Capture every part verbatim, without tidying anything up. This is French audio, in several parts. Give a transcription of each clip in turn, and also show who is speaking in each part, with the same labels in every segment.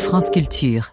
Speaker 1: France Culture.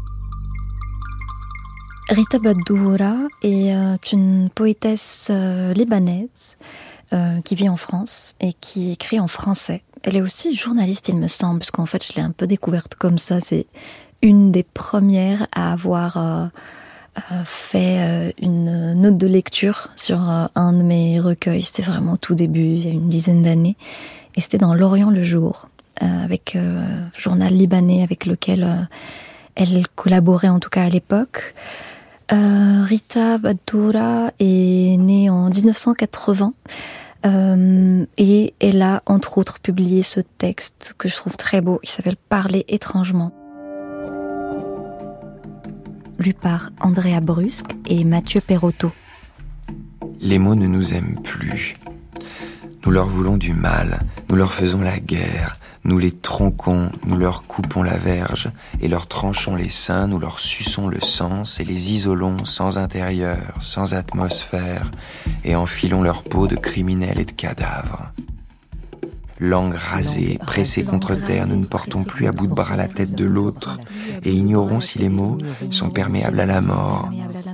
Speaker 2: Rita Badoura est euh, une poétesse euh, libanaise euh, qui vit en France et qui écrit en français. Elle est aussi journaliste, il me semble, parce qu'en fait, je l'ai un peu découverte comme ça. C'est une des premières à avoir euh, euh, fait euh, une note de lecture sur euh, un de mes recueils. C'était vraiment au tout début, il y a une dizaine d'années. Et c'était dans L'Orient le jour, euh, avec euh, journal libanais avec lequel euh, elle collaborait, en tout cas à l'époque. Euh, Rita Badoura est née en dix-neuf cent quatre-vingts euh, et elle a entre autres publié ce texte que je trouve très beau. Il s'appelle « Parler étrangement ». Lu par Andrea Brusque et Mathieu Perotto.
Speaker 3: Les mots ne nous aiment plus. Nous leur voulons du mal, nous leur faisons la guerre, nous les tronquons, nous leur coupons la verge, et leur tranchons les seins, nous leur suçons le sens, et les isolons sans intérieur, sans atmosphère, et enfilons leur peau de criminels et de cadavres. Langue rasée, pressée contre terre, nous ne portons plus à bout de bras la tête de l'autre, et ignorons si les mots sont perméables à la mort.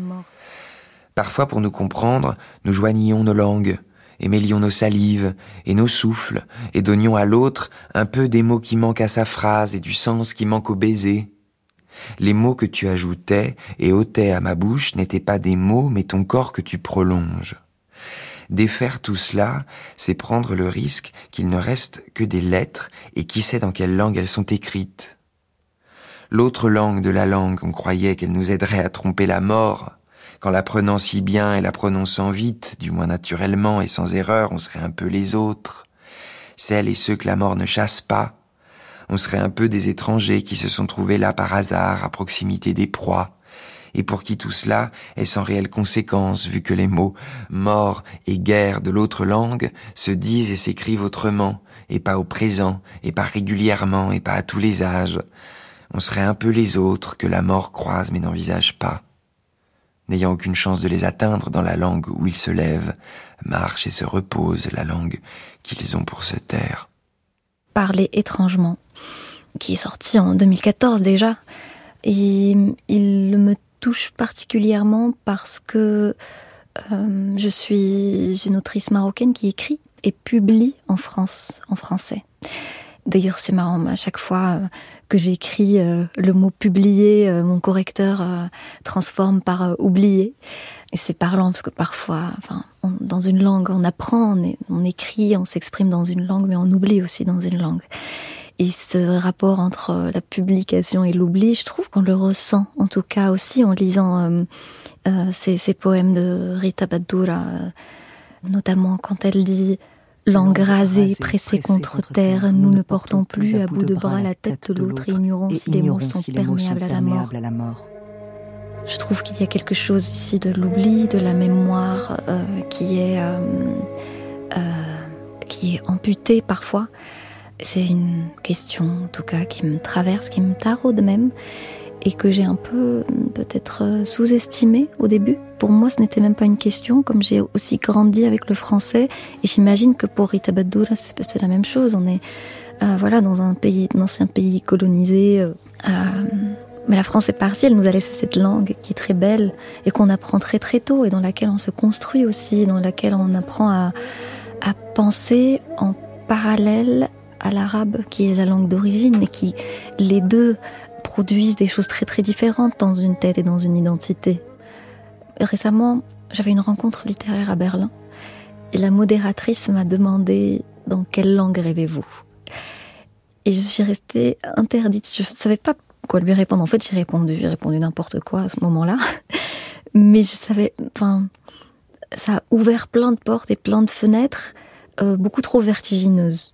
Speaker 3: Parfois, pour nous comprendre, nous joignions nos langues, et mêlions nos salives et nos souffles, et donnions à l'autre un peu des mots qui manquent à sa phrase et du sens qui manque au baiser. Les mots que tu ajoutais et ôtais à ma bouche n'étaient pas des mots, mais ton corps que tu prolonges. Défaire tout cela, c'est prendre le risque qu'il ne reste que des lettres, et qui sait dans quelle langue elles sont écrites. L'autre langue de la langue, on croyait qu'elle nous aiderait à tromper la mort. Qu'en l'apprenant si bien et la prononçant vite, du moins naturellement et sans erreur, on serait un peu les autres. Celles et ceux que la mort ne chasse pas. On serait un peu des étrangers qui se sont trouvés là par hasard, à proximité des proies, et pour qui tout cela est sans réelle conséquence, vu que les mots « mort » et « guerre » de l'autre langue se disent et s'écrivent autrement, et pas au présent, et pas régulièrement, et pas à tous les âges. On serait un peu les autres que la mort croise mais n'envisage pas. N'ayant aucune chance de les atteindre dans la langue où ils se lèvent, marchent et se reposent, la langue qu'ils ont pour se taire.
Speaker 2: Parler étrangement, qui est sorti en deux mille quatorze déjà, et il me touche particulièrement parce que euh, je suis une autrice marocaine qui écrit et publie en France, en français. D'ailleurs, c'est marrant, à chaque fois que j'écris euh, le mot « publier », euh, mon correcteur euh, transforme par euh, « oublier ». Et c'est parlant, parce que parfois, enfin, on, dans une langue, on apprend, on, est, on écrit, on s'exprime dans une langue, mais on oublie aussi dans une langue. Et ce rapport entre la publication et l'oubli, je trouve qu'on le ressent, en tout cas aussi en lisant euh, euh, ces, ces poèmes de Rita Badoura, euh, notamment quand elle dit « Langue rasée, pressée contre terre, nous ne portons plus à bout de bras la tête de l'autre et ignorons si les mots sont perméables à la mort. » Je trouve qu'il y a quelque chose ici de l'oubli, de la mémoire euh, qui est euh, euh, qui est amputée parfois. C'est une question, en tout cas, qui me traverse, qui me taraude même, et que j'ai un peu peut-être sous-estimée au début. Pour moi, ce n'était même pas une question, comme j'ai aussi grandi avec le français, et j'imagine que pour Rita Badoura, c'est, c'est la même chose. On est euh, voilà, dans un pays, un ancien pays colonisé, euh, mais la France est partie, elle nous a laissé cette langue qui est très belle, et qu'on apprend très très tôt, et dans laquelle on se construit aussi, dans laquelle on apprend à, à penser en parallèle à l'arabe, qui est la langue d'origine, et qui, les deux, produisent des choses très très différentes dans une tête et dans une identité. Récemment, j'avais une rencontre littéraire à Berlin, et la modératrice m'a demandé « Dans quelle langue rêvez-vous ?» Et je suis restée interdite, je ne savais pas quoi lui répondre. En fait, j'ai répondu, j'ai répondu n'importe quoi à ce moment-là, mais je savais, enfin, ça a ouvert plein de portes et plein de fenêtres, euh, beaucoup trop vertigineuses.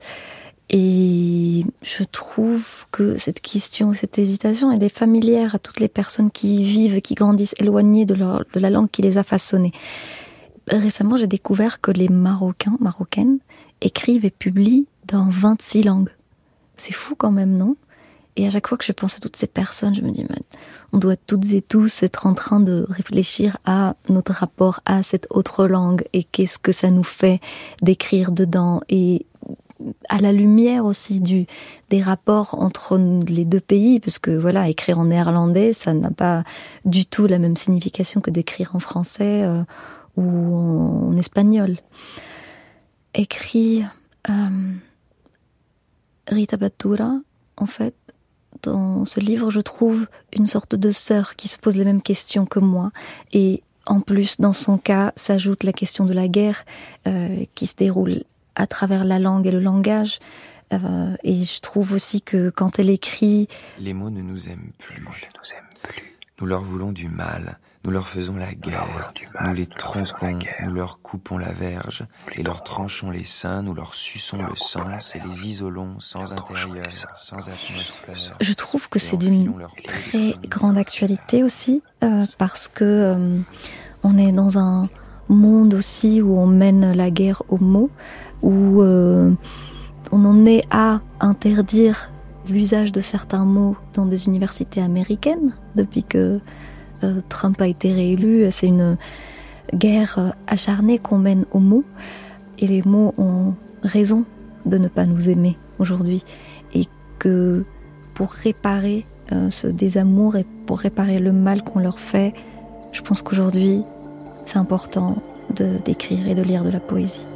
Speaker 2: Et je trouve que cette question, cette hésitation, elle est familière à toutes les personnes qui vivent, qui grandissent éloignées de, leur, de la langue qui les a façonnées. Récemment, j'ai découvert que les Marocains, Marocaines, écrivent et publient dans vingt-six langues. C'est fou quand même, non ? Et à chaque fois que je pense à toutes ces personnes, je me dis, on doit toutes et tous être en train de réfléchir à notre rapport à cette autre langue et qu'est-ce que ça nous fait d'écrire dedans et à la lumière aussi du, des rapports entre les deux pays, parce que voilà, écrire en néerlandais, ça n'a pas du tout la même signification que d'écrire en français euh, ou en, en espagnol. Écrit euh, Rita Batuta, en fait, dans ce livre, je trouve une sorte de sœur qui se pose les mêmes questions que moi. Et en plus, dans son cas, s'ajoute la question de la guerre euh, qui se déroule à travers la langue et le langage. Euh, et je trouve aussi que quand elle écrit...
Speaker 3: Les mots ne nous aiment plus. Nous leur voulons du mal. Nous leur faisons la guerre, nous les tronquons, nous leur coupons la verge, et leur tranchons les seins, nous leur suçons le sens, et les isolons sans intérieur, sans atmosphère.
Speaker 2: Je trouve que c'est d'une très grande actualité aussi, euh, parce que euh, on est dans un monde aussi où on mène la guerre aux mots, où euh, on en est à interdire l'usage de certains mots dans des universités américaines, depuis que Euh, Trump a été réélu. C'est une guerre euh, acharnée qu'on mène aux mots, et les mots ont raison de ne pas nous aimer aujourd'hui, et que pour réparer euh, ce désamour et pour réparer le mal qu'on leur fait, je pense qu'aujourd'hui c'est important de, d'écrire et de lire de la poésie.